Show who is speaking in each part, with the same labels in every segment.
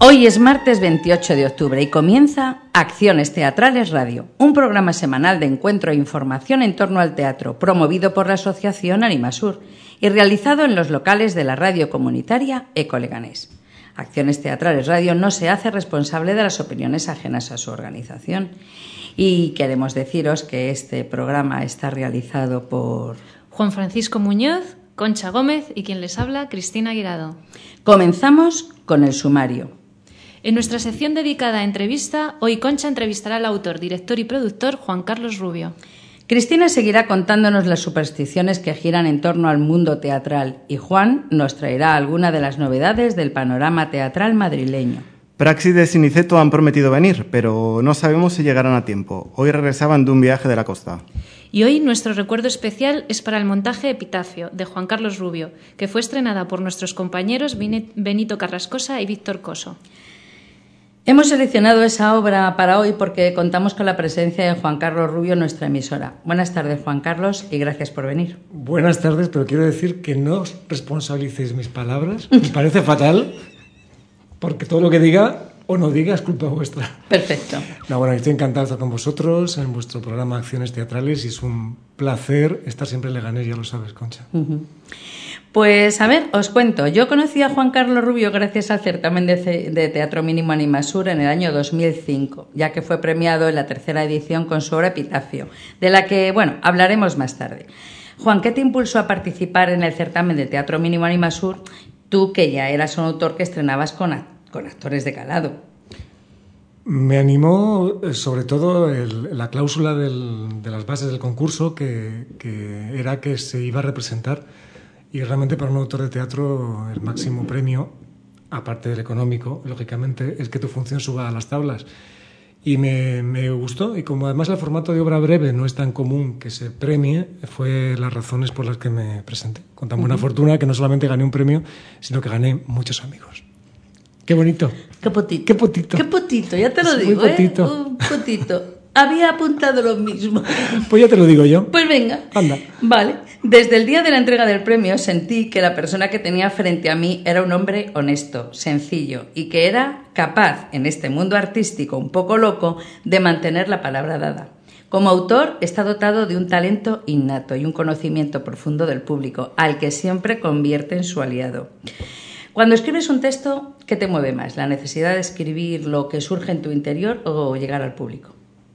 Speaker 1: Hoy es martes 28 de octubre y comienza Acciones Teatrales Radio, un programa semanal de encuentro e información en torno al teatro, promovido por la Asociación Animasur y realizado en los locales de la radio comunitaria Eco Leganés. Acciones Teatrales Radio no se hace responsable de las opiniones ajenas a su organización. Y queremos deciros que este programa está realizado por
Speaker 2: Juan Francisco Muñoz, Concha Gómez y quien les habla, Cristina Guirado.
Speaker 1: Comenzamos con el sumario.
Speaker 2: En nuestra sección dedicada a entrevista, hoy Concha entrevistará al autor, director y productor Juan Carlos Rubio.
Speaker 1: Cristina seguirá contándonos las supersticiones que giran en torno al mundo teatral y Juan nos traerá alguna de las novedades del panorama teatral madrileño.
Speaker 3: Práxides y Niceto han prometido venir, pero no sabemos si llegarán a tiempo. Hoy regresaban de un viaje de la costa.
Speaker 2: Y hoy nuestro recuerdo especial es para el montaje Epitafio, de Juan Carlos Rubio, que fue estrenada por nuestros compañeros Benito Carrascosa y Víctor Coso.
Speaker 1: Hemos seleccionado esa obra para hoy porque contamos con la presencia de Juan Carlos Rubio en nuestra emisora. Buenas tardes, Juan Carlos, y gracias por venir.
Speaker 4: Buenas tardes, pero quiero decir que no os responsabilicéis mis palabras. Me parece fatal, porque todo lo que diga o no diga es culpa vuestra.
Speaker 1: Perfecto.
Speaker 4: No, bueno, estoy encantado de estar con vosotros en vuestro programa Acciones Teatrales y es un placer estar siempre en Leganés, ya lo sabes, Concha.
Speaker 1: Pues a ver, os cuento. Yo conocí a Juan Carlos Rubio gracias al certamen de Teatro Mínimo Animasur en el año 2005, ya que fue premiado en la tercera edición con su obra Epitafio, de la que, bueno, hablaremos más tarde. Juan, ¿qué te impulsó a participar en el certamen de Teatro Mínimo Animasur? Tú, que ya eras un autor que estrenabas con actores de calado.
Speaker 4: Me animó sobre todo la cláusula de las bases del concurso, que era que se iba a representar. Y realmente para un autor de teatro el máximo premio, aparte del económico, lógicamente, es que tu función suba a las tablas. Y me gustó, y como además el formato de obra breve no es tan común que se premie, fue las razones por las que me presenté. Con tan buena fortuna que no solamente gané un premio, sino que gané muchos amigos. ¡Qué bonito!
Speaker 1: ¡Qué potito!
Speaker 4: ¡Qué potito!
Speaker 1: ¡Qué potito! Ya te lo
Speaker 4: Es
Speaker 1: digo,
Speaker 4: muy potito.
Speaker 1: Un potito. Había apuntado lo mismo.
Speaker 4: Pues ya te lo digo yo.
Speaker 1: Pues venga.
Speaker 4: Anda.
Speaker 1: Vale. Desde el día de la entrega del premio sentí que la persona que tenía frente a mí era un hombre honesto, sencillo y que era capaz, en este mundo artístico un poco loco, de mantener la palabra dada. Como autor está dotado de un talento innato y un conocimiento profundo del público, al que siempre convierte en su aliado. Cuando escribes un texto, ¿qué te mueve más? ¿La necesidad de escribir lo que surge en tu interior o llegar al público?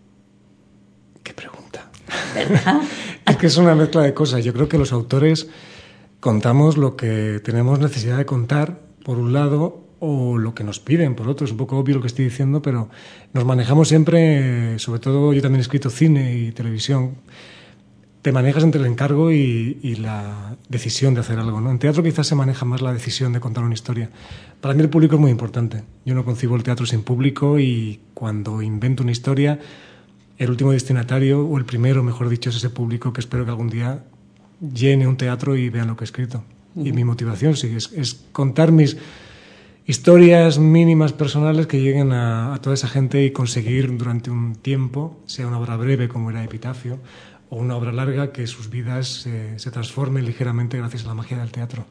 Speaker 4: ¡Qué pregunta!
Speaker 1: ¿Verdad?
Speaker 4: Es que es una mezcla de cosas. Yo creo que los autores contamos lo que tenemos necesidad de contar, por un lado, o lo que nos piden, por otro. Es un poco obvio lo que estoy diciendo, pero nos manejamos siempre, sobre todo yo también he escrito cine y televisión, te manejas entre el encargo y la decisión de hacer algo, ¿no? En teatro quizás se maneja más la decisión de contar una historia. Para mí el público es muy importante. Yo no concibo el teatro sin público y cuando invento una historia, el último destinatario, o el primero, mejor dicho, es ese público que espero que algún día llene un teatro y vean lo que he escrito. Y mi motivación sí, es contar mis historias mínimas personales que lleguen a toda esa gente y conseguir durante un tiempo, sea una obra breve como era Epitafio, o una obra larga, que sus vidas se transformen ligeramente gracias a la magia del teatro.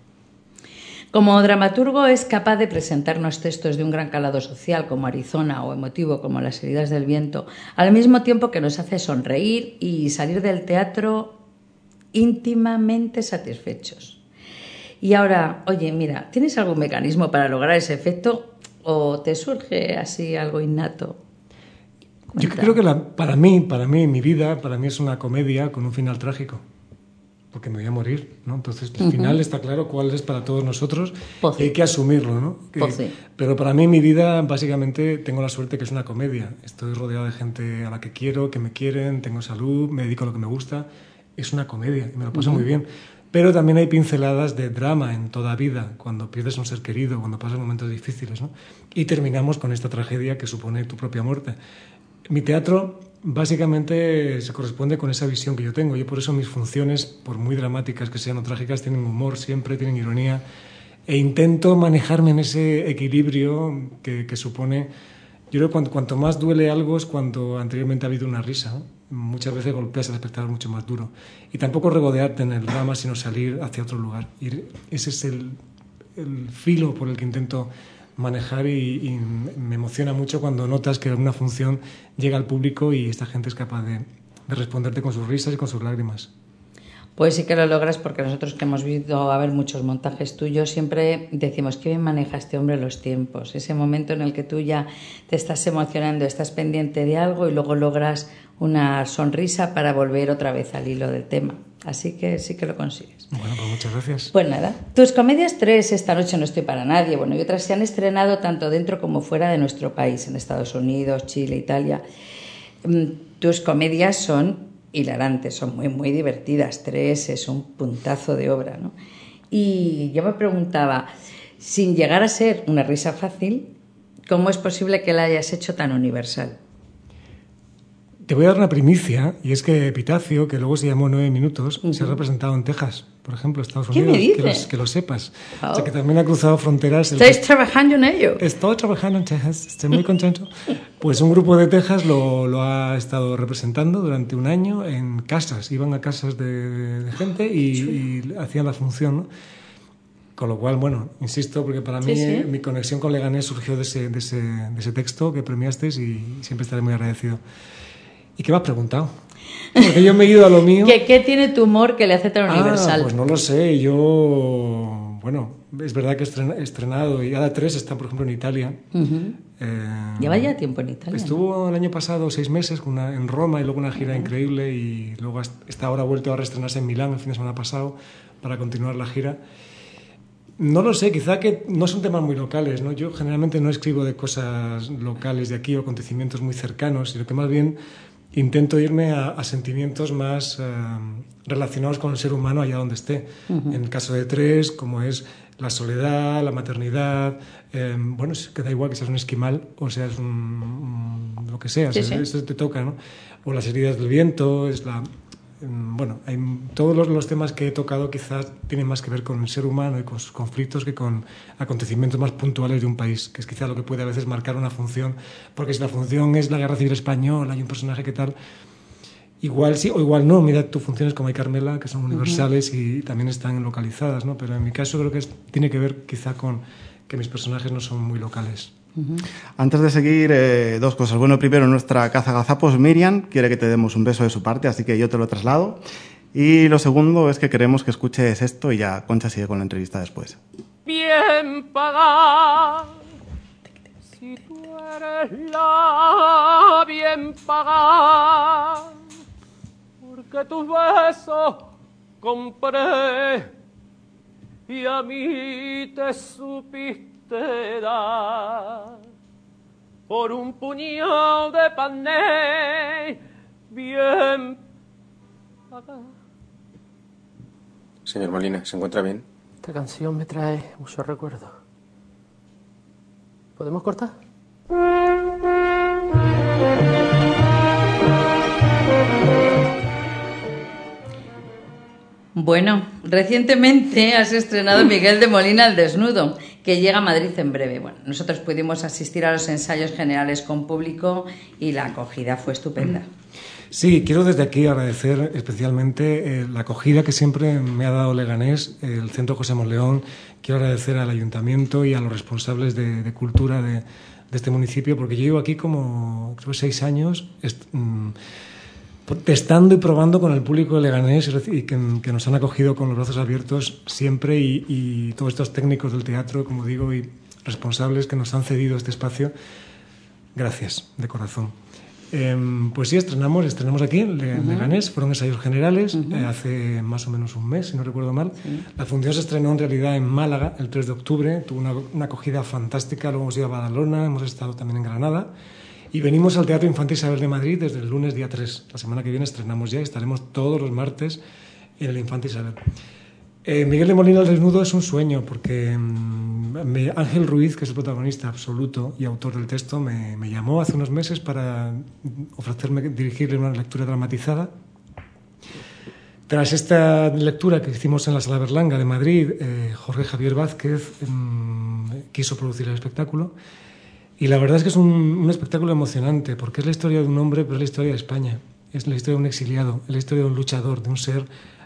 Speaker 1: Como dramaturgo es capaz de presentarnos textos de un gran calado social como Arizona o emotivo como Las heridas del viento, al mismo tiempo que nos hace sonreír y salir del teatro íntimamente satisfechos. Y ahora, oye, mira, ¿tienes algún mecanismo para lograr ese efecto o te surge así algo innato?
Speaker 4: Yo creo que para mí, mi vida, para mí es una comedia con un final trágico. Porque me voy a morir, ¿no? Entonces, el final está claro cuál es para todos nosotros y hay que asumirlo, ¿no? Pero para mí, mi vida, básicamente, tengo la suerte que es una comedia. Estoy rodeado de gente a la que quiero, que me quieren, tengo salud, me dedico a lo que me gusta. Es una comedia y me lo paso muy bien. Pero también hay pinceladas de drama en toda vida, cuando pierdes a un ser querido, cuando pasas momentos difíciles, ¿no? Y terminamos con esta tragedia que supone tu propia muerte. Mi teatro básicamente se corresponde con esa visión que yo tengo. Yo por eso mis funciones, por muy dramáticas que sean o trágicas, tienen humor siempre, tienen ironía. E intento manejarme en ese equilibrio que supone... Yo creo que cuanto más duele algo es cuando anteriormente ha habido una risa, ¿no? Muchas veces golpeas al espectador mucho más duro. Y tampoco regodearte en el drama, sino salir hacia otro lugar. Y ese es el filo por el que intento manejar y me emociona mucho cuando notas que una función llega al público y esta gente es capaz de responderte con sus risas y con sus lágrimas.
Speaker 1: Pues sí que lo logras, porque nosotros que hemos visto a ver muchos montajes tuyos siempre decimos que bien maneja este hombre los tiempos, ese momento en el que tú ya te estás emocionando, estás pendiente de algo y luego logras una sonrisa para volver otra vez al hilo del tema. Así que sí que lo consigues.
Speaker 4: Bueno, pues muchas gracias.
Speaker 1: Pues nada, tus comedias 3, Esta noche no estoy para nadie, bueno, y otras se han estrenado tanto dentro como fuera de nuestro país, en Estados Unidos, Chile, Italia. Tus comedias son hilarantes, son muy, muy divertidas. 3 es un puntazo de obra, ¿no? Y yo me preguntaba, sin llegar a ser una risa fácil, ¿cómo es posible que la hayas hecho tan universal?
Speaker 4: Te voy a dar una primicia, y es que Epitafio, que luego se llamó 9 minutos, se ha representado en Texas, por ejemplo, Estados Unidos.
Speaker 1: ¿Qué me dices?
Speaker 4: Que lo sepas.
Speaker 1: Oh.
Speaker 4: O sea, que también ha cruzado fronteras.
Speaker 1: ¿Estáis trabajando en ello?
Speaker 4: Estoy trabajando en Texas, estoy muy contento. Pues un grupo de Texas lo ha estado representando durante un año en casas. Iban a casas de gente y hacían la función, ¿no? Con lo cual, bueno, insisto, porque para mí mi conexión con Leganés surgió de ese texto que premiasteis y siempre estaré muy agradecido. ¿Y qué me has preguntado? Porque yo me he ido a lo mío.
Speaker 1: ¿Qué tiene tu humor que le hace tan universal?
Speaker 4: Pues no lo sé. Yo, bueno, es verdad que he estrenado y Ada 3 está, por ejemplo, en Italia.
Speaker 1: Lleva ya tiempo en Italia.
Speaker 4: Estuvo el año pasado 6 meses en Roma y luego una gira increíble y luego está ahora vuelto a reestrenarse en Milán el fin de semana pasado para continuar la gira. No lo sé, quizá que no son temas muy locales, ¿no? Yo generalmente no escribo de cosas locales de aquí o acontecimientos muy cercanos, sino que más bien intento irme a sentimientos más relacionados con el ser humano allá donde esté. En el caso de 3, como es la soledad, la maternidad, bueno, es que da igual que seas un esquimal o seas lo que seas, eso te toca, ¿no? O las heridas del viento, bueno, todos los temas que he tocado quizás tienen más que ver con el ser humano y con sus conflictos que con acontecimientos más puntuales de un país, que es quizá lo que puede a veces marcar una función, porque si la función es la Guerra Civil Española, hay un personaje que tal, igual sí o igual no. Mira, tus funciones como hay Carmela, que son universales y también están localizadas, ¿no? Pero en mi caso creo que tiene que ver quizá con que mis personajes no son muy locales.
Speaker 3: Antes de seguir, 2 cosas. Bueno, primero, nuestra cazagazapos Miriam quiere que te demos un beso de su parte, así que yo te lo traslado. Y lo segundo es que queremos que escuches esto y ya Concha sigue con la entrevista después.
Speaker 5: Bien pagada, si tú eres la bien pagada, porque tus besos compré y a mí te supiste dar por un puñado de pané bien pagado.
Speaker 6: Señor Molina, ¿se encuentra bien?
Speaker 5: Esta canción me trae muchos recuerdos. ¿Podemos cortar?
Speaker 1: Bueno, recientemente has estrenado Miguel de Molina al desnudo, que llega a Madrid en breve. Bueno, nosotros pudimos asistir a los ensayos generales con público y la acogida fue estupenda.
Speaker 4: Sí, quiero desde aquí agradecer especialmente la acogida que siempre me ha dado Leganés, el Centro José Monleón. Quiero agradecer al Ayuntamiento y a los responsables de cultura de este municipio, porque yo llevo aquí como, creo, 6 años testando y probando con el público de Leganés y que nos han acogido con los brazos abiertos siempre y todos estos técnicos del teatro, como digo, y responsables que nos han cedido este espacio. Gracias, de corazón. Pues sí, estrenamos aquí en Leganés, fueron ensayos generales hace más o menos un mes, si no recuerdo mal. La función se estrenó en realidad en Málaga el 3 de octubre, tuvo una acogida fantástica, luego hemos ido a Badalona, hemos estado también en Granada y venimos al Teatro Infante Isabel de Madrid desde el lunes día 3. La semana que viene estrenamos ya y estaremos todos los martes en el Infante Isabel. Miguel de Molina al desnudo es un sueño porque Ángel Ruiz, que es el protagonista absoluto y autor del texto, me llamó hace unos meses para ofrecerme dirigirle una lectura dramatizada. Tras esta lectura que hicimos en la Sala Berlanga de Madrid, Jorge Javier Vázquez quiso producir el espectáculo y la verdad es que es un espectáculo emocionante porque es la historia de un hombre, pero es la historia de España, es la historia de un exiliado, es la historia de un luchador, de un ser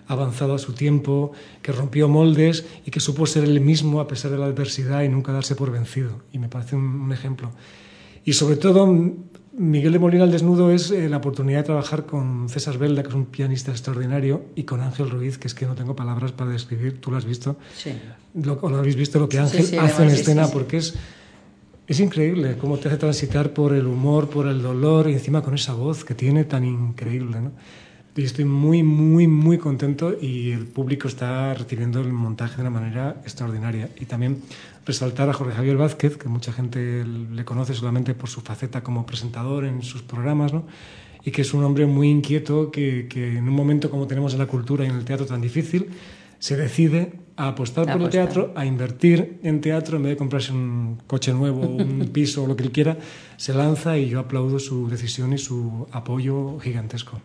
Speaker 4: avanzado a su tiempo, que rompió moldes y que supo ser él mismo a pesar de la adversidad y nunca darse por vencido. Y me parece un ejemplo. Y sobre todo, Miguel de Molina al desnudo es la oportunidad de trabajar con César Belda, que es un pianista extraordinario, y con Ángel Ruiz, que es que no tengo palabras para describir. ¿Tú lo has visto?
Speaker 1: Sí.
Speaker 4: ¿O lo habéis visto lo que Ángel hace en escena? Sí. Porque es increíble cómo te hace transitar por el humor, por el dolor, y encima con esa voz que tiene tan increíble, ¿no? Y estoy muy, muy, muy contento, y el público está recibiendo el montaje de una manera extraordinaria. Y también resaltar a Jorge Javier Vázquez, que mucha gente le conoce solamente por su faceta como presentador en sus programas, ¿no? Y que es un hombre muy inquieto que en un momento como tenemos en la cultura y en el teatro tan difícil, se decide a apostar por el teatro, a invertir en teatro, en vez de comprarse un coche nuevo, un piso o lo que él quiera, se lanza, y yo aplaudo su decisión y su apoyo gigantesco.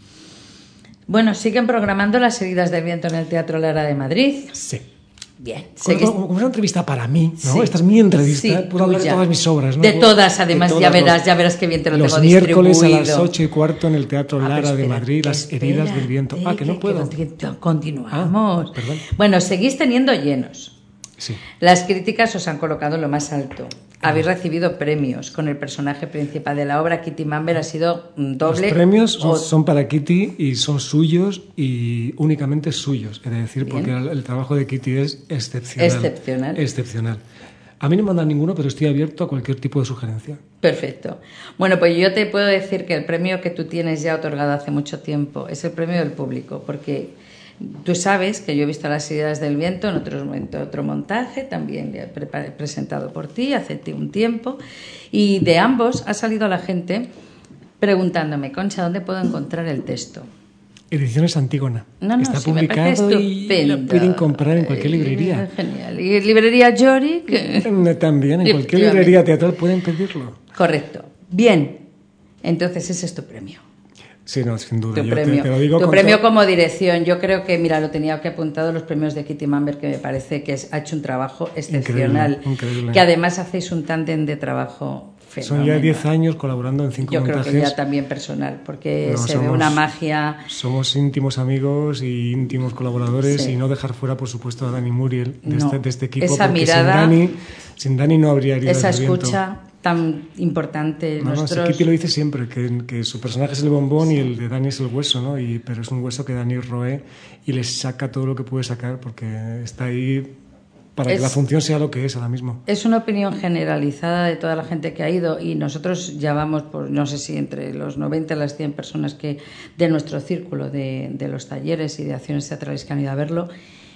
Speaker 1: Bueno, siguen programando Las heridas del viento en el Teatro Lara de Madrid.
Speaker 4: Sí.
Speaker 1: Bien.
Speaker 4: Como una entrevista para mí, ¿no?
Speaker 1: Sí.
Speaker 4: Esta es mi entrevista,
Speaker 1: Sí,
Speaker 4: puedo hablar de todas mis obras, ¿no?
Speaker 1: De todas, además, de todas, ya verás qué bien te lo tengo distribuido.
Speaker 4: Los miércoles a las 8:15 en el Teatro Lara de Madrid, Las heridas del viento. Que no puedo.
Speaker 1: Continuamos.
Speaker 4: Perdón.
Speaker 1: Bueno, seguís teniendo llenos.
Speaker 4: Sí.
Speaker 1: Las críticas os han colocado en lo más alto. Habéis recibido premios con el personaje principal de la obra. Kitty Mamber ha sido doble.
Speaker 4: Los premios son para Kitty y son suyos, y únicamente suyos, es decir,
Speaker 1: Bien.
Speaker 4: porque el trabajo de Kitty es excepcional. Excepcional. A mí no me mandan ninguno, pero estoy abierto a cualquier tipo de sugerencia.
Speaker 1: Perfecto. Bueno, pues yo te puedo decir que el premio que tú tienes ya otorgado hace mucho tiempo es el premio del público, porque tú sabes que yo he visto Las heridas del viento en otro montaje, también presentado por ti hace un tiempo, y de ambos ha salido la gente preguntándome: Concha, ¿dónde puedo encontrar el texto?
Speaker 4: Ediciones Antígona.
Speaker 1: No,
Speaker 4: está
Speaker 1: sí, me parece
Speaker 4: publicado y lo pueden comprar en cualquier librería.
Speaker 1: Genial. ¿Y librería Yorick?
Speaker 4: También, en cualquier librería teatral pueden pedirlo.
Speaker 1: Correcto. Bien. Entonces ese es tu premio.
Speaker 4: Sí, no, sin duda.
Speaker 1: Tu
Speaker 4: Yo
Speaker 1: premio,
Speaker 4: te lo digo
Speaker 1: tu premio como dirección. Yo creo que, mira, lo tenía aquí apuntado, los premios de Kitty Mamber, que me parece que ha hecho un trabajo excepcional.
Speaker 4: Increíble.
Speaker 1: Que además hacéis un tándem de trabajo fenomenal.
Speaker 4: Son ya 10 años colaborando en 5 montajes.
Speaker 1: Yo creo que ya también personal, porque ve una magia.
Speaker 4: Somos íntimos amigos y íntimos colaboradores, y no dejar fuera, por supuesto, a Dani Muriel de este equipo.
Speaker 1: Esa
Speaker 4: porque
Speaker 1: mirada,
Speaker 4: sin Dani no habría heridas
Speaker 1: esa
Speaker 4: del viento.
Speaker 1: escucha tan importante.
Speaker 4: Kitty lo dice siempre, que su personaje es el bombón y el de Dani es el hueso, ¿no? Pero es un hueso que Dani roe y le saca todo lo que puede sacar, porque está ahí para que la función sea lo que es ahora mismo.
Speaker 1: Es una opinión generalizada de toda la gente que ha ido, y nosotros ya vamos por, no sé si entre los 90 y las 100 personas que de nuestro círculo de los talleres y de acciones teatrales que han ido a verlo.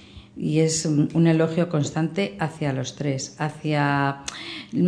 Speaker 1: Y es un elogio constante hacia los tres, hacia el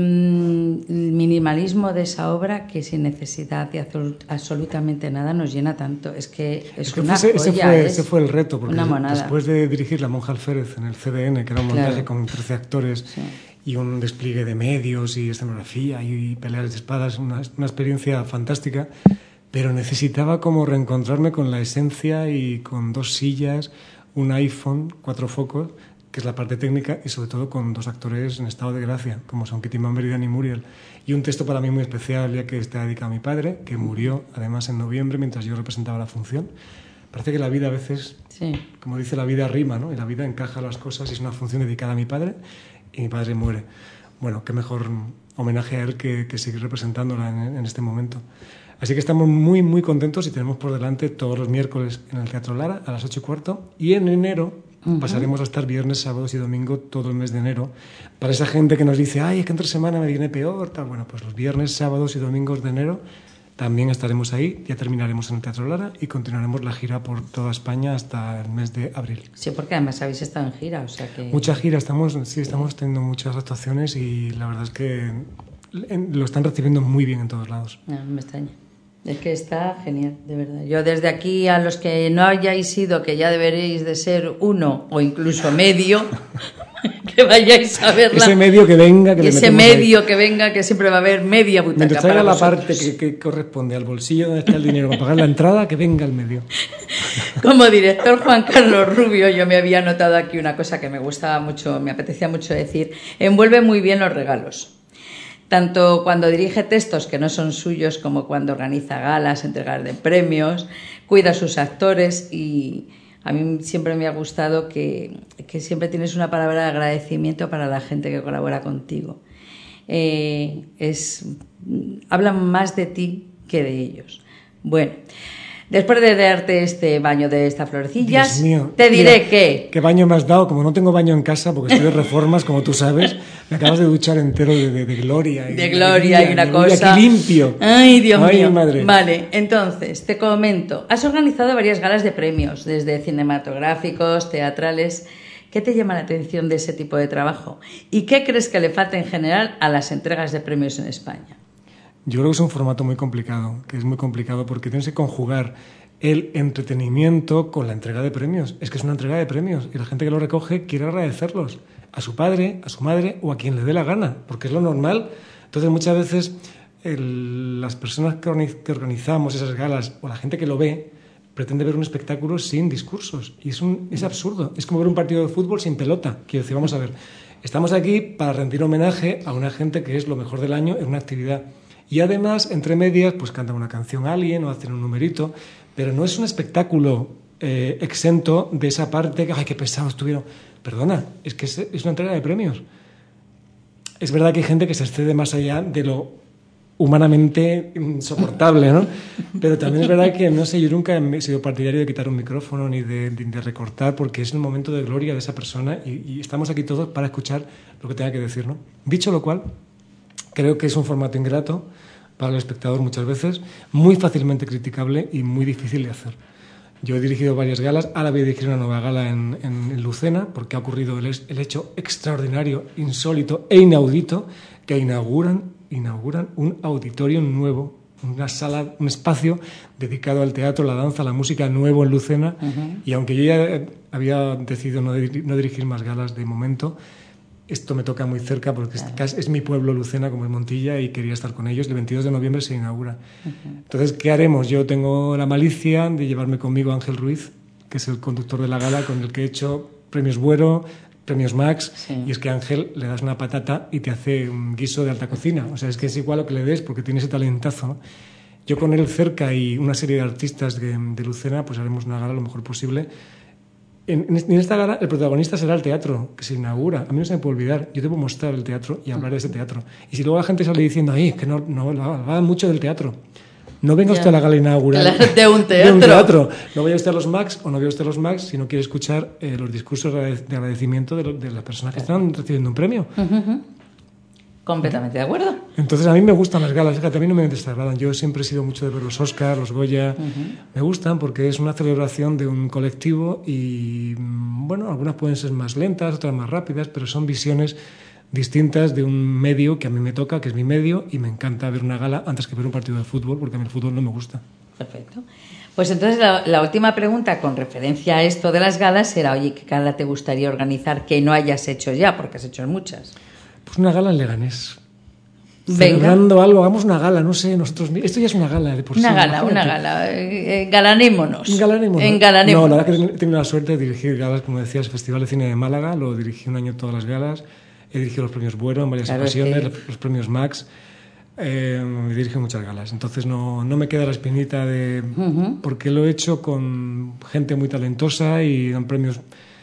Speaker 1: minimalismo de esa obra, que sin necesidad de absolutamente nada nos llena tanto. Es que es una joya.
Speaker 4: Ese fue el reto, porque
Speaker 1: después
Speaker 4: después de dirigir La monja alférez en el CDN, que era un montaje con 13 actores, sí, y un despliegue de medios y escenografía y peleas de espadas, una experiencia fantástica, pero necesitaba como reencontrarme con la esencia y con 2 sillas, un iPhone, 4 focos, que es la parte técnica, y sobre todo con 2 actores en estado de gracia, como son Kitty Mamber y Dani Muriel. Y un texto para mí muy especial, ya que está dedicado a mi padre, que murió además en noviembre mientras yo representaba la función. Parece que la vida a veces, sí, como dice, la vida rima, ¿no? Y la vida encaja las cosas, y es una función dedicada a mi padre, y mi padre muere. Bueno, qué mejor homenaje a él que seguir representándola en este momento. Así que estamos muy, muy contentos, y tenemos por delante todos los miércoles en el Teatro Lara a las 8:15, y en enero pasaremos a estar viernes, sábados y domingo todo el mes de enero. Para esa gente que nos dice, ay, es que entre semana me viene peor, tal, bueno, pues los viernes, sábados y domingos de enero también estaremos ahí. Ya terminaremos en el Teatro Lara y continuaremos la gira por toda España hasta el mes de abril.
Speaker 1: Sí, porque además habéis estado en gira, o sea que...
Speaker 4: Mucha gira, estamos teniendo muchas actuaciones, y la verdad es que lo están recibiendo muy bien en todos lados.
Speaker 1: No me extraña. Es que está genial, de verdad. Yo desde aquí, a los que no hayáis ido, que ya deberéis de ser uno o incluso medio, que vayáis a verla.
Speaker 4: Ese medio que venga,
Speaker 1: que venga, que siempre va a haber media butaca.
Speaker 4: Mientras traiga la parte que corresponde al bolsillo donde está el dinero para pagar la entrada, que venga el medio.
Speaker 1: Como director Juan Carlos Rubio, yo me había notado aquí una cosa que me gustaba mucho, me apetecía mucho decir: envuelve muy bien los regalos. Tanto cuando dirige textos que no son suyos, como cuando organiza galas, entregas de premios, cuida a sus actores, y A mí siempre me ha gustado que siempre tienes una palabra de agradecimiento para la gente que colabora contigo. Hablan más de ti que de ellos. Bueno, después de darte este baño de estas florecillas,
Speaker 4: Dios mío,
Speaker 1: te diré
Speaker 4: mira,
Speaker 1: que...
Speaker 4: ¿Qué baño me has dado? Como no tengo baño en casa, porque estoy de reformas, como tú sabes, me acabas de duchar entero de gloria.
Speaker 1: De gloria y una cosa...
Speaker 4: ¡Qué limpio!
Speaker 1: ¡Ay, Dios mío!
Speaker 4: Madre.
Speaker 1: Vale, entonces, te comento. Has organizado varias galas de premios, desde cinematográficos, teatrales... ¿Qué te llama la atención de ese tipo de trabajo? ¿Y qué crees que le falta en general a las entregas de premios en España?
Speaker 4: Yo creo que es un formato muy complicado, que es muy complicado porque tienes que conjugar el entretenimiento con la entrega de premios. Es que es una entrega de premios y la gente que lo recoge quiere agradecerlos a su padre, a su madre o a quien le dé la gana, porque es lo normal. Entonces muchas veces las personas que organizamos esas galas o la gente que lo ve pretende ver un espectáculo sin discursos y es absurdo. Es como ver un partido de fútbol sin pelota. Quiero decir, vamos a ver, estamos aquí para rendir homenaje a una gente que es lo mejor del año en una actividad. Y además, entre medias, pues cantan una canción a alguien o hacen un numerito, pero no es un espectáculo exento de esa parte que, ¡ay, qué pesados estuvieron! Perdona, es que es una entrega de premios. Es verdad que hay gente que se excede más allá de lo humanamente insoportable, ¿no? Pero también es verdad que, no sé, yo nunca he sido partidario de quitar un micrófono ni de recortar, porque es el momento de gloria de esa persona y estamos aquí todos para escuchar lo que tenga que decir, ¿no? Dicho lo cual, creo que es un formato ingrato para el espectador muchas veces, muy fácilmente criticable y muy difícil de hacer. Yo he dirigido varias galas, ahora voy a dirigir una nueva gala en Lucena, porque ha ocurrido el hecho extraordinario, insólito e inaudito que inauguran un auditorio nuevo, una sala, un espacio dedicado al teatro, la danza, la música nuevo en Lucena. Y aunque yo ya había decidido no dirigir más galas de momento, esto me toca muy cerca porque es mi pueblo Lucena, como es Montilla, y quería estar con ellos. El 22 de noviembre se inaugura. Entonces, ¿qué haremos? Yo tengo la malicia de llevarme conmigo a Ángel Ruiz, que es el conductor de la gala, con el que he hecho premios Buero, premios Max, sí. Y es que a Ángel le das una patata y te hace un guiso de alta cocina. O sea, es que es igual lo que le des porque tiene ese talentazo, ¿no? Yo con él cerca y una serie de artistas de Lucena, pues haremos una gala lo mejor posible. En esta gala el protagonista será el teatro, que se inaugura. A mí no se me puede olvidar. Yo debo mostrar el teatro y hablar de ese teatro. Y si luego la gente sale diciendo, ¡ay, que no hablan mucho del teatro! No venga usted a la gala inaugural
Speaker 1: de un teatro.
Speaker 4: No vaya usted a los Max o no vaya usted a los Max si no quiere escuchar los discursos de agradecimiento de las personas que están recibiendo un premio.
Speaker 1: Completamente de acuerdo.
Speaker 4: Entonces a mí me gustan las galas, fíjate, a mí no me desagradan. Yo siempre he sido mucho de ver los Oscar, los Goya. Me gustan porque es una celebración de un colectivo y, bueno, algunas pueden ser más lentas, otras más rápidas, pero son visiones distintas de un medio que a mí me toca, que es mi medio, y me encanta ver una gala antes que ver un partido de fútbol, porque a mí el fútbol no me gusta.
Speaker 1: Perfecto. Pues entonces la última pregunta con referencia a esto de las galas era, oye, ¿qué gala te gustaría organizar que no hayas hecho ya? Porque has hecho muchas.
Speaker 4: Pues una gala en Leganés.
Speaker 1: Venga.
Speaker 4: Celebrando algo, hagamos una gala, no sé, nosotros... Esto ya es una gala de por sí.
Speaker 1: Una gala. Galanémonos.
Speaker 4: No, la verdad que he tenido la suerte de dirigir galas, como decías, el Festival de Cine de Málaga, lo dirigí un año todas las galas. He dirigido los premios Buero en varias ocasiones, los premios Max. He dirigido muchas galas. Entonces no me queda la espinita de... Porque lo he hecho con gente muy talentosa y dan premios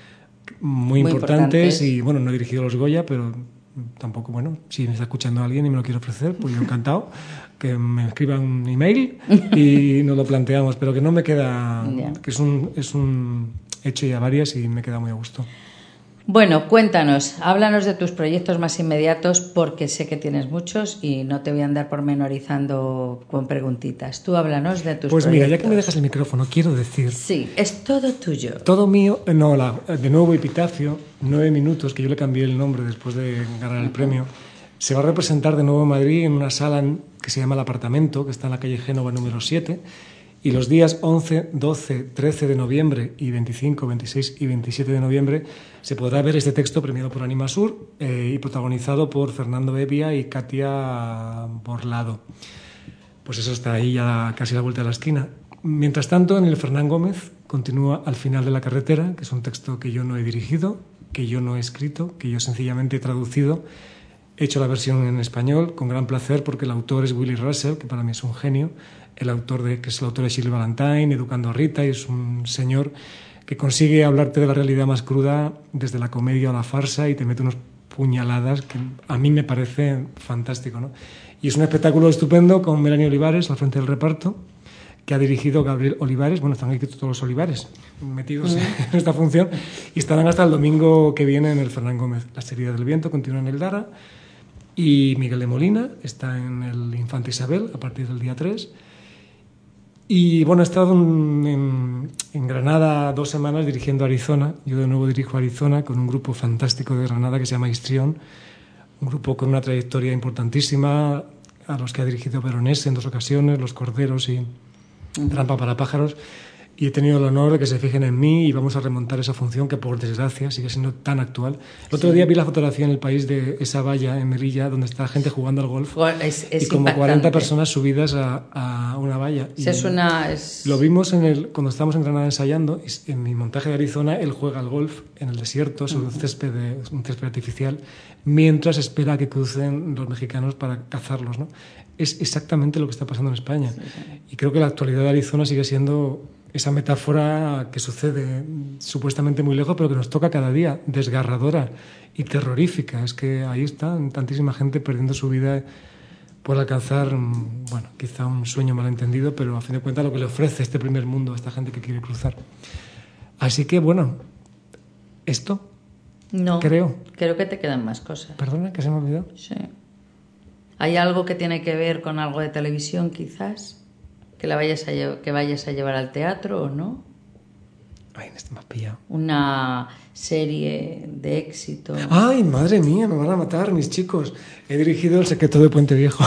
Speaker 4: muy importantes. Y bueno, no he dirigido los Goya, pero tampoco, bueno, si me está escuchando alguien y me lo quiere ofrecer, pues yo encantado. Que me escriban un email y nos lo planteamos. Pero que no me queda... que es un hecho ya varias y me queda muy a gusto.
Speaker 1: Bueno, cuéntanos, háblanos de tus proyectos más inmediatos porque sé que tienes muchos y no te voy a andar pormenorizando con preguntitas. Tú háblanos de tus proyectos.
Speaker 4: Pues mira, ya que me dejas el micrófono, quiero decir...
Speaker 1: Sí, es todo tuyo.
Speaker 4: Todo mío, de nuevo Epitafio, 9 minutos, que yo le cambié el nombre después de ganar el premio, se va a representar de nuevo en Madrid en una sala que se llama El Apartamento, que está en la calle Génova número 7, y los días 11, 12, 13 de noviembre y 25, 26 y 27 de noviembre se podrá ver este texto premiado por Animasur y protagonizado por Fernando Evia y Katia Borlado. Pues eso está ahí ya casi a la vuelta de la esquina. Mientras tanto, en el Fernán Gómez continúa Al final de la carretera, que es un texto que yo no he dirigido, que yo no he escrito, que yo sencillamente he traducido. He hecho la versión en español con gran placer porque el autor es Willy Russell, que para mí es un genio. Que es el autor de Shirley Valentine, Educando a Rita, y es un señor que consigue hablarte de la realidad más cruda desde la comedia o la farsa y te mete unos puñaladas que a mí me parece fantástico, ¿no? Y es un espectáculo estupendo con Melanie Olivares al frente del reparto, que ha dirigido Gabriel Olivares. Bueno, están aquí todos los Olivares metidos en esta función y estarán hasta el domingo que viene en el Fernán Gómez. La Serie del Viento continúa en el Dara y Miguel de Molina está en el Infanta Isabel a partir del día 3. Y bueno, he estado en Granada 2 semanas dirigiendo Arizona. Yo de nuevo dirijo Arizona con un grupo fantástico de Granada que se llama Histrión, un grupo con una trayectoria importantísima, a los que ha dirigido Veronese en 2 ocasiones, Los Corderos y Trampa para pájaros. Y he tenido el honor de que se fijen en mí y vamos a remontar esa función que, por desgracia, sigue siendo tan actual. El otro día vi la fotografía en El País de esa valla en Melilla donde está gente jugando al golf y como 40 personas subidas a una valla. Y lo vimos cuando estábamos en Granada ensayando. En mi montaje de Arizona, él juega al golf en el desierto sobre un césped artificial mientras espera a que crucen los mexicanos para cazarlos, ¿no? Es exactamente lo que está pasando en España. Y creo que la actualidad de Arizona sigue siendo esa metáfora que sucede supuestamente muy lejos, pero que nos toca cada día, desgarradora y terrorífica. Es que ahí está tantísima gente perdiendo su vida por alcanzar, bueno, quizá un sueño malentendido, pero a fin de cuentas lo que le ofrece este primer mundo a esta gente que quiere cruzar. Así que, bueno, esto
Speaker 1: no,
Speaker 4: creo
Speaker 1: que te quedan más cosas.
Speaker 4: Perdona, que se me olvidó.
Speaker 1: Sí. ¿Hay algo que tiene que ver con algo de televisión, quizás? ¿Que vayas a llevar al teatro o no?
Speaker 4: Ay, en este me has pillado.
Speaker 1: Una serie de éxito.
Speaker 4: Ay, madre mía, me van a matar mis chicos. He dirigido El secreto de Puente Viejo.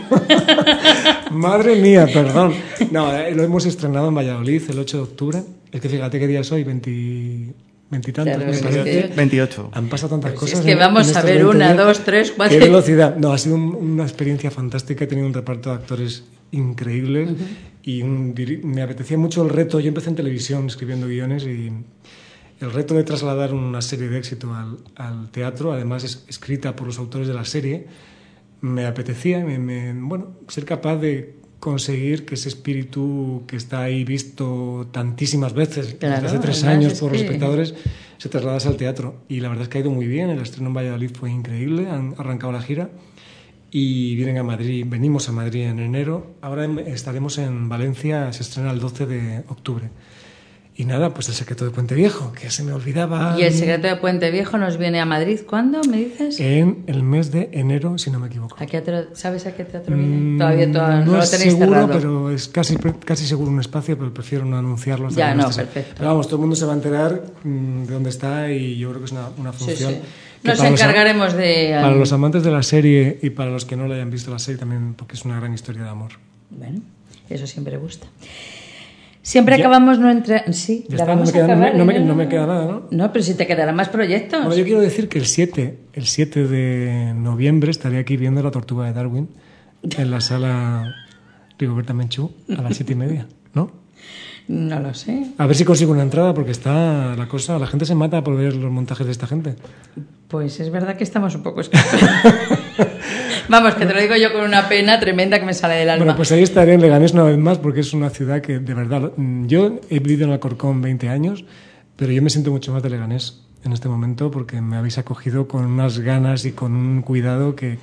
Speaker 4: Madre mía, perdón. No, lo hemos estrenado en Valladolid el 8 de octubre. Es que fíjate qué día es hoy, 20
Speaker 1: claro,
Speaker 4: me parece.
Speaker 3: 28.
Speaker 4: Han pasado tantas cosas.
Speaker 1: Es que vamos a ver 1, 2, 3, 4.
Speaker 4: Qué velocidad. No, ha sido una experiencia fantástica. He tenido un reparto de actores increíbles y me apetecía mucho el reto. Yo empecé en televisión escribiendo guiones y el reto de trasladar una serie de éxito al teatro, además escrita por los autores de la serie, me apetecía bueno, ser capaz de conseguir que ese espíritu que está ahí visto tantísimas veces desde hace 3 años por los espectadores se trasladase al teatro. Y la verdad es que ha ido muy bien. El estreno en Valladolid fue increíble. Han arrancado la gira y vienen a Madrid. Venimos a Madrid en enero. Ahora estaremos en Valencia. Se estrena el 12 de octubre. Y nada, pues El secreto de Puente Viejo, que se me olvidaba.
Speaker 1: ¿Y El secreto de Puente Viejo nos viene a Madrid cuándo, me dices?
Speaker 4: En el mes de enero, si no me equivoco.
Speaker 1: ¿Sabes a qué teatro viene? Todavía no lo tenéis
Speaker 4: seguro,
Speaker 1: cerrado.
Speaker 4: Pero es casi seguro un espacio, pero prefiero no anunciarlo.
Speaker 1: Ya, no, perfecto.
Speaker 4: Pero vamos, todo el mundo se va a enterar de dónde está y yo creo que es una función.
Speaker 1: Sí. Nos encargaremos de...
Speaker 4: Para los amantes de la serie y para los que no la hayan visto la serie también, porque es una gran historia de amor.
Speaker 1: Bueno, eso siempre gusta. Siempre acabamos Sí,
Speaker 4: ya está, no me queda nada, ¿no?
Speaker 1: No, pero si te quedarán más proyectos.
Speaker 4: Bueno, yo quiero decir que el 7 de noviembre estaré aquí viendo La Tortuga de Darwin en la sala Rigoberta Menchú a las 7:30, ¿no?
Speaker 1: No lo sé.
Speaker 4: A ver si consigo una entrada, porque está la cosa... La gente se mata por ver los montajes de esta gente.
Speaker 1: Pues es verdad que estamos un poco escasos. Vamos, que te lo digo yo con una pena tremenda que me sale del alma.
Speaker 4: Bueno, pues ahí estaré en Leganés una vez más, porque es una ciudad que, de verdad... Yo he vivido en Alcorcón 20 años, pero yo me siento mucho más de Leganés en este momento, porque me habéis acogido con unas ganas y con un cuidado que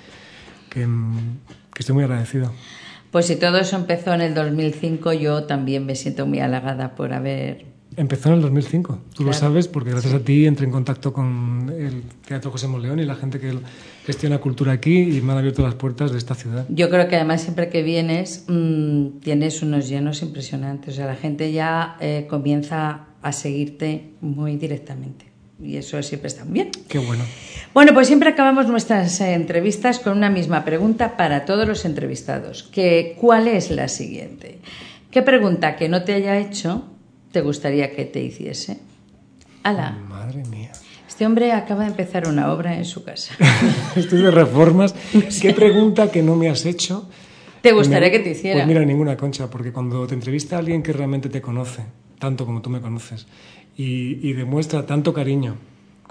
Speaker 4: estoy muy agradecido.
Speaker 1: Pues si todo eso empezó en el 2005, yo también me siento muy halagada por haber...
Speaker 4: Empezó en el 2005, tú lo sabes, porque gracias a ti entré en contacto con el Teatro José Monleón y la gente que gestiona cultura aquí y me han abierto las puertas de esta ciudad.
Speaker 1: Yo creo que además siempre que vienes tienes unos llenos impresionantes, o sea, la gente ya comienza a seguirte muy directamente y eso siempre está muy bien.
Speaker 4: Qué bueno.
Speaker 1: Bueno, pues siempre acabamos nuestras entrevistas con una misma pregunta para todos los entrevistados, que ¿cuál es la siguiente? ¿Qué pregunta que no te haya hecho te gustaría que te hiciese? ¡Hala!
Speaker 4: Madre mía.
Speaker 1: Este hombre acaba de empezar una obra en su casa.
Speaker 4: Estoy de reformas. ¿Qué pregunta que no me has hecho
Speaker 1: te gustaría que te hiciera?
Speaker 4: Pues mira, ninguna, Concha, porque cuando te entrevista a alguien que realmente te conoce, tanto como tú me conoces, y demuestra tanto cariño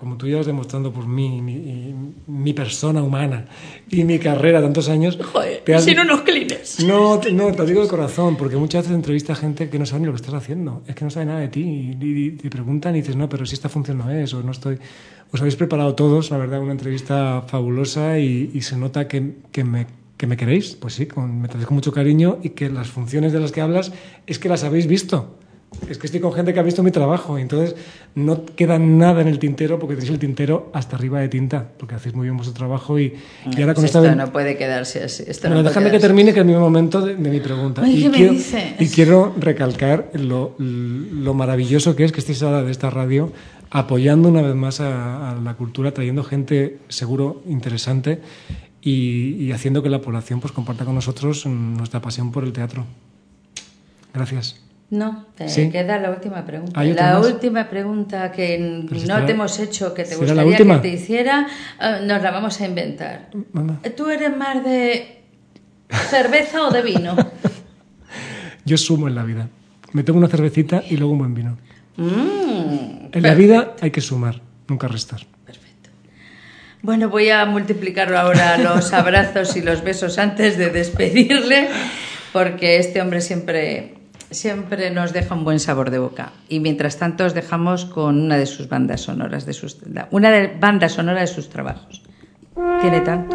Speaker 4: como tú llevas demostrando por mí, mi persona humana y mi carrera tantos años...
Speaker 1: Joder, sin unos clines.
Speaker 4: No, te lo digo de corazón, porque muchas veces entrevistas a gente que no sabe ni lo que estás haciendo. Es que no sabe nada de ti. Y te preguntan y dices, no, pero si esta función no es, o no estoy... Os habéis preparado todos, la verdad, una entrevista fabulosa y se nota que me queréis. Pues sí, me tratáis con mucho cariño y que las funciones de las que hablas es que las habéis visto. Es que estoy con gente que ha visto mi trabajo y entonces no queda nada en el tintero porque tenéis el tintero hasta arriba de tinta porque hacéis muy bien vuestro trabajo y ahora con
Speaker 1: esto no puede quedarse así.
Speaker 4: Bueno, déjame que termine, que es mi momento de mi pregunta.
Speaker 1: Ay, ¿qué me dices?
Speaker 4: Y quiero recalcar lo maravilloso que estéis ahora de esta radio apoyando una vez más a la cultura, trayendo gente seguro interesante y haciendo que la población pues comparta con nosotros nuestra pasión por el teatro. Gracias.
Speaker 1: No,
Speaker 4: ¿Sí?
Speaker 1: Queda la última pregunta.
Speaker 4: La
Speaker 1: última pregunta que no te hemos hecho, que te
Speaker 4: ¿será
Speaker 1: gustaría que te hiciera, nos la vamos a inventar.
Speaker 4: Mamá.
Speaker 1: ¿Tú eres más de cerveza o de vino?
Speaker 4: Yo sumo en la vida. Me tomo una cervecita y luego un buen vino. En
Speaker 1: Perfecto.
Speaker 4: la vida hay que sumar, nunca restar.
Speaker 1: Perfecto. Bueno, voy a multiplicar ahora los abrazos y los besos antes de despedirle, porque este hombre siempre nos deja un buen sabor de boca. Y mientras tanto os dejamos con una de sus bandas sonoras, banda sonora de sus trabajos. Tiene tanto.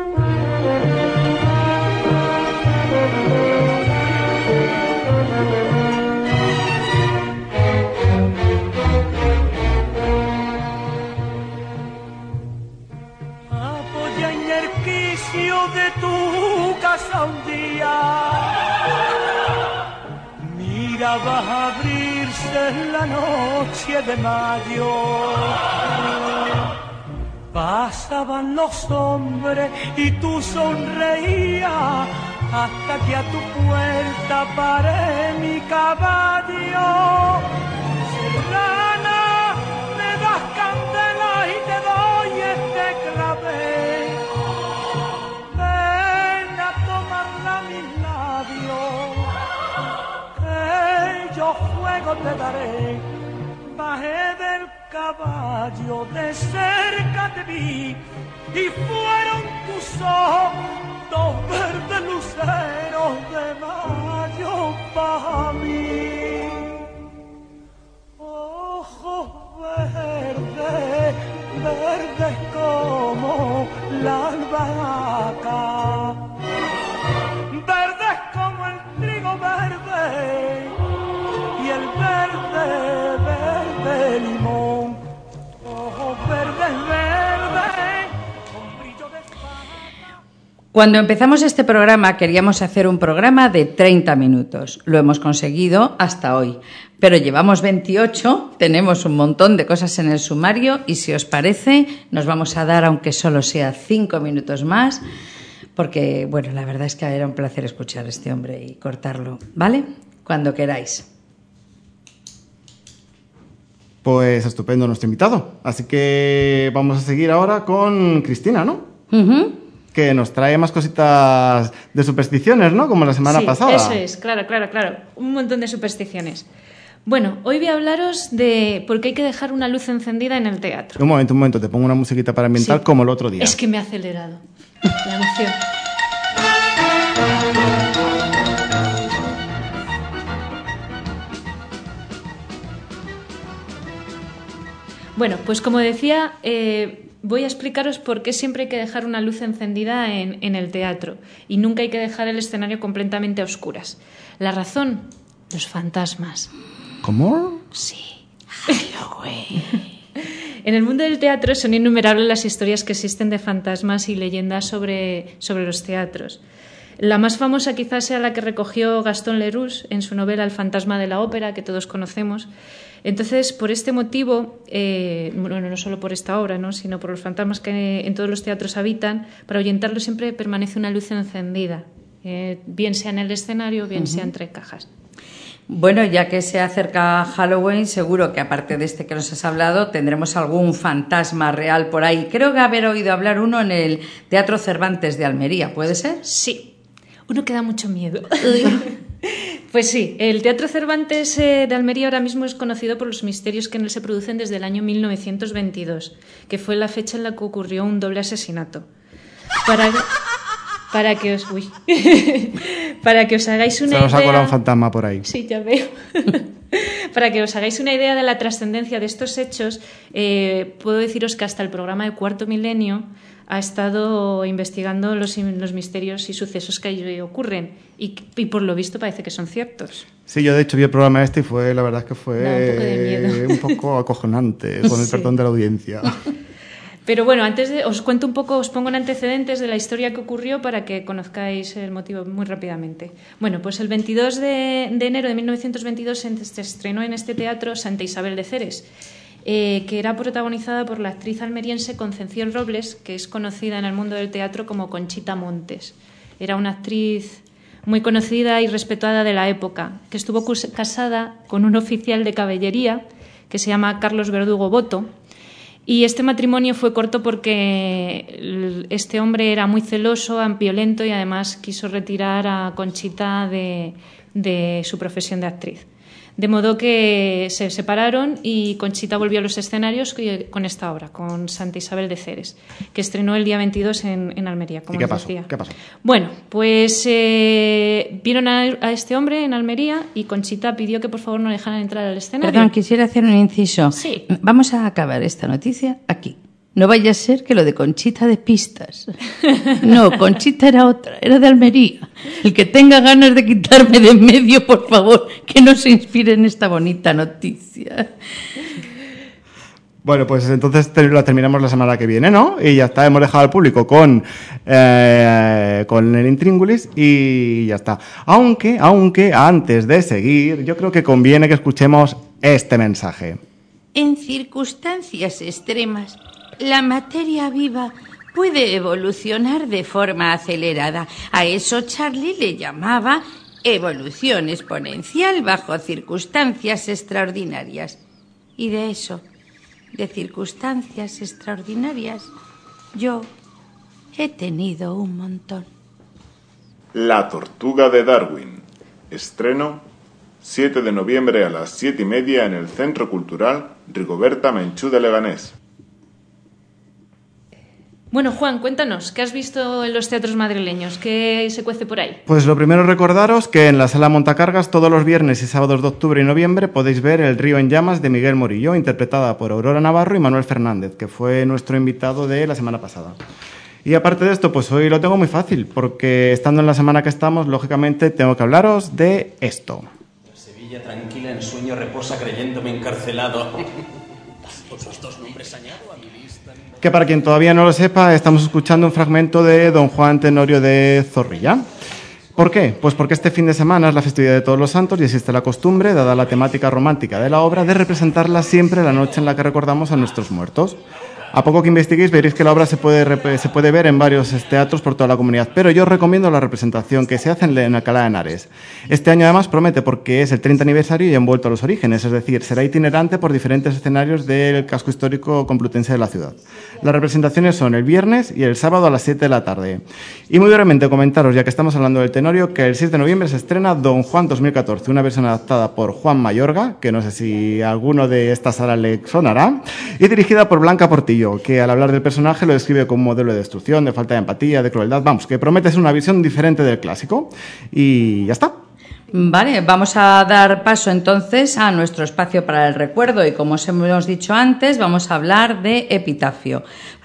Speaker 6: Apoya en el quicio de tu casa un día. Va a abrirse la noche de mayo. Pasaban los hombres y tú sonreías hasta que a tu puerta paré mi caballo. Serrana, me das candela y te doy este clavel. Ven a tomarla a mis labios. Yo fuego te daré, bajé del caballo, de cerca te vi, y fueron tus ojos dos verdes luceros de mayo para mí. Ojos verdes, verdes como la albahaca, verdes como el trigo verde. Y el verde, verde limón, ojos verdes, verdes, con brillo de espada.
Speaker 1: Cuando empezamos este programa queríamos hacer un programa de 30 minutos. Lo hemos conseguido hasta hoy. Pero llevamos 28, tenemos un montón de cosas en el sumario y si os parece nos vamos a dar, aunque solo sea 5 minutos más, porque, bueno, la verdad es que era un placer escuchar a este hombre y cortarlo, ¿vale? Cuando queráis.
Speaker 3: Pues estupendo nuestro invitado. Así que vamos a seguir ahora con Cristina, ¿no?
Speaker 1: Uh-huh.
Speaker 3: Que nos trae más cositas de supersticiones, ¿no? Como la semana pasada.
Speaker 2: Eso es, claro. Un montón de supersticiones. Bueno, hoy voy a hablaros de por qué hay que dejar una luz encendida en el teatro.
Speaker 3: Un momento, te pongo una musiquita para ambientar como el otro día.
Speaker 2: Es que me ha acelerado la emoción. Bueno, pues como decía, voy a explicaros por qué siempre hay que dejar una luz encendida en el teatro y nunca hay que dejar el escenario completamente a oscuras. La razón, los fantasmas.
Speaker 3: ¿Cómo?
Speaker 2: Sí. Halloween. En el mundo del teatro son innumerables las historias que existen de fantasmas y leyendas sobre los teatros. La más famosa quizás sea la que recogió Gaston Leroux en su novela El fantasma de la ópera, que todos conocemos. Entonces, por este motivo, bueno, no solo por esta obra, ¿no?, sino por los fantasmas que en todos los teatros habitan, para ahuyentarlos siempre permanece una luz encendida, bien sea en el escenario, bien sea entre cajas.
Speaker 1: Bueno, ya que se acerca Halloween, seguro que aparte de este que nos has hablado, tendremos algún fantasma real por ahí. Creo que haber oído hablar uno en el Teatro Cervantes de Almería, ¿puede ser?
Speaker 2: Sí, uno que da mucho miedo. Pues sí, el Teatro Cervantes de Almería ahora mismo es conocido por los misterios que en él se producen desde el año 1922, que fue la fecha en la que ocurrió un doble asesinato. Para que os hagáis una idea...
Speaker 3: Se nos ha colado un fantasma por ahí.
Speaker 2: Sí, ya veo. Para que os hagáis una idea de la trascendencia de estos hechos, puedo deciros que hasta el programa de Cuarto Milenio ha estado investigando los misterios y sucesos que allí ocurren y por lo visto parece que son ciertos.
Speaker 3: Sí, yo de hecho vi el programa y fue, la verdad es que fue
Speaker 2: da un poco de miedo.
Speaker 3: Un poco acojonante, con el
Speaker 2: Sí.
Speaker 3: perdón de la audiencia.
Speaker 2: Pero bueno, os cuento un poco, os pongo en antecedentes de la historia que ocurrió para que conozcáis el motivo muy rápidamente. Bueno, pues el 22 de enero de 1922 se estrenó en este teatro Santa Isabel de Ceres, que era protagonizada por la actriz almeriense Concepción Robles, que es conocida en el mundo del teatro como Conchita Montes. Era una actriz muy conocida y respetada de la época, que estuvo casada con un oficial de caballería que se llama Carlos Verdugo Boto. Y este matrimonio fue corto porque este hombre era muy celoso, violento y además quiso retirar a Conchita de su profesión de actriz. De modo que se separaron y Conchita volvió a los escenarios con esta obra, con Santa Isabel de Ceres, que estrenó el día 22 en Almería, como
Speaker 3: ¿Y qué
Speaker 2: os
Speaker 3: pasó?
Speaker 2: decía.
Speaker 3: ¿Qué pasó?
Speaker 2: Bueno, pues vieron a este hombre en Almería y Conchita pidió que por favor no dejaran entrar al escenario.
Speaker 1: Perdón, quisiera hacer un inciso.
Speaker 2: Sí.
Speaker 1: Vamos a acabar esta noticia aquí. No vaya a ser que lo de Conchita de pistas. No, Conchita era otra, era de Almería. El que tenga ganas de quitarme de en medio, por favor, que no se inspire en esta bonita noticia.
Speaker 3: Bueno, pues entonces la terminamos la semana que viene, ¿no? Y ya está, hemos dejado al público con el intríngulis y ya está. Aunque antes de seguir, yo creo que conviene que escuchemos este mensaje.
Speaker 7: En circunstancias extremas, la materia viva puede evolucionar de forma acelerada. A eso Charlie le llamaba evolución exponencial bajo circunstancias extraordinarias. Y de eso, de circunstancias extraordinarias, yo he tenido un montón.
Speaker 8: La tortuga de Darwin. Estreno 7 de noviembre a las 7:30 en el Centro Cultural Rigoberta Menchú de Leganés.
Speaker 2: Bueno, Juan, cuéntanos, ¿qué has visto en los teatros madrileños? ¿Qué se cuece por ahí?
Speaker 3: Pues lo primero recordaros que en la Sala Montacargas todos los viernes y sábados de octubre y noviembre podéis ver El río en llamas de Miguel Morillo, interpretada por Aurora Navarro y Manuel Fernández, que fue nuestro invitado de la semana pasada. Y aparte de esto, pues hoy lo tengo muy fácil, porque estando en la semana que estamos, lógicamente tengo que hablaros de esto.
Speaker 9: Sevilla tranquila en sueño reposa creyéndome encarcelado. Por sus dos nombres añado a mi lista.
Speaker 3: Que para quien todavía no lo sepa, estamos escuchando un fragmento de Don Juan Tenorio de Zorrilla. ¿Por qué? Pues porque este fin de semana es la festividad de Todos los Santos y existe la costumbre, dada la temática romántica de la obra, de representarla siempre la noche en la que recordamos a nuestros muertos. A poco que investiguéis veréis que la obra se puede ver en varios teatros por toda la comunidad, pero yo os recomiendo la representación que se hace en Alcalá de Henares. Este año además promete porque es el 30 aniversario y ha vuelto a los orígenes, es decir, será itinerante por diferentes escenarios del casco histórico complutense de la ciudad. Las representaciones son el viernes y el sábado a las 7 de la tarde. Y muy brevemente comentaros, ya que estamos hablando del Tenorio, que el 6 de noviembre se estrena Don Juan 2014, una versión adaptada por Juan Mayorga, que no sé si a alguno de esta sala le sonará, y dirigida por Blanca Portillo, que al hablar del personaje lo describe como un modelo de destrucción, de falta de empatía, de crueldad, vamos, que promete ser una visión diferente del clásico. Y ya está.
Speaker 1: Vale, vamos a dar paso entonces a nuestro espacio para el recuerdo y como os hemos dicho antes, vamos a hablar de Epitafio.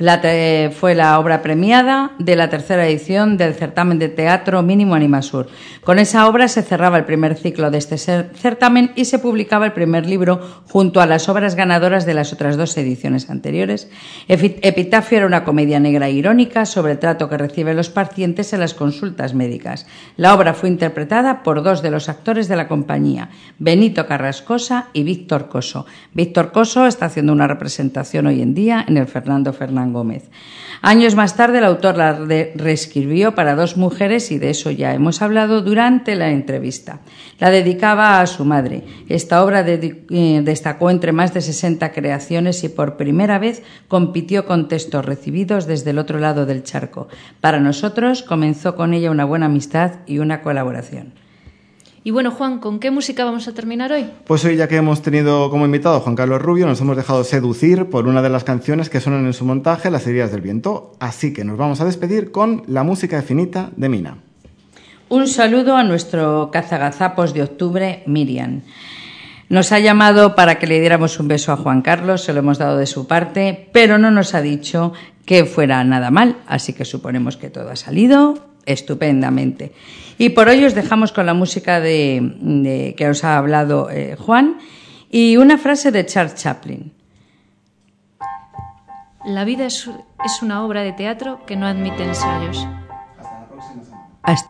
Speaker 1: Fue la obra premiada de la tercera edición del certamen de teatro Mínimo Animasur. Con esa obra se cerraba el primer ciclo de este certamen y se publicaba el primer libro junto a las obras ganadoras de las otras dos ediciones anteriores. Epitafio era una comedia negra e irónica sobre el trato que reciben los pacientes en las consultas médicas. La obra fue interpretada por dos de los actores de la compañía, Benito Carrascosa y Víctor Coso. Víctor Coso está haciendo una representación hoy en día en el Fernando Fernán Gómez. Años más tarde el autor la reescribió para dos mujeres y de eso ya hemos hablado durante la entrevista. La dedicaba a su madre. Esta obra destacó entre más de 60 creaciones y por primera vez compitió con textos recibidos desde el otro lado del charco. Para nosotros comenzó con ella una buena amistad y una colaboración.
Speaker 2: Y bueno, Juan, ¿con qué música vamos a terminar hoy?
Speaker 3: Pues hoy, ya que hemos tenido como invitado a Juan Carlos Rubio, nos hemos dejado seducir por una de las canciones que suenan en su montaje, Las heridas del viento. Así que nos vamos a despedir con La música infinita de Mina.
Speaker 1: Un saludo a nuestro cazagazapos de octubre, Miriam. Nos ha llamado para que le diéramos un beso a Juan Carlos, se lo hemos dado de su parte, pero no nos ha dicho que fuera nada mal, así que suponemos que todo ha salido estupendamente. Y por hoy os dejamos con la música de que os ha hablado Juan y una frase de Charles Chaplin.
Speaker 2: La vida es una obra de teatro que no admite ensayos.
Speaker 3: Hasta la próxima semana.
Speaker 1: Hasta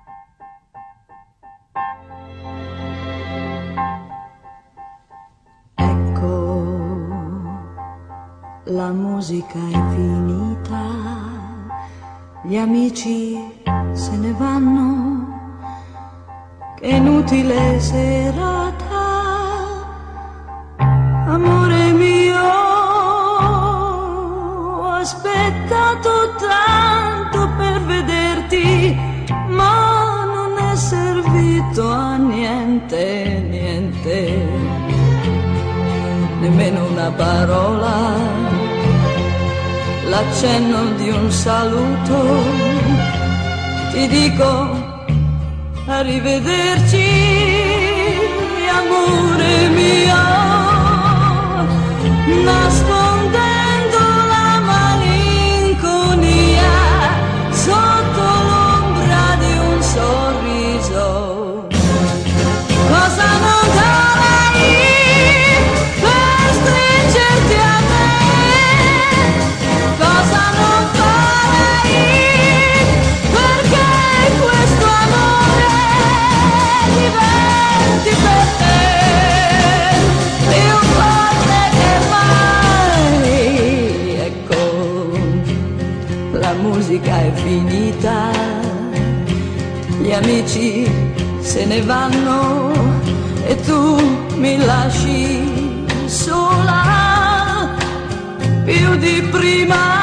Speaker 10: La musica è finita, gli amici se ne vanno, che inutile serata, amore mio, ho aspettato tanto per vederti, ma non è servito a niente, niente, nemmeno una parola, l'accenno di un saluto, ti dico arrivederci, amore mio, nascondendo la malinconia sotto l'ombra di un sorriso. Cosa non darai per stringerti a me? Cosa non farai perché questo amore diventi per te più forte che mai? Ecco, la musica è finita, gli amici se ne vanno e tu mi lasci sola più di prima.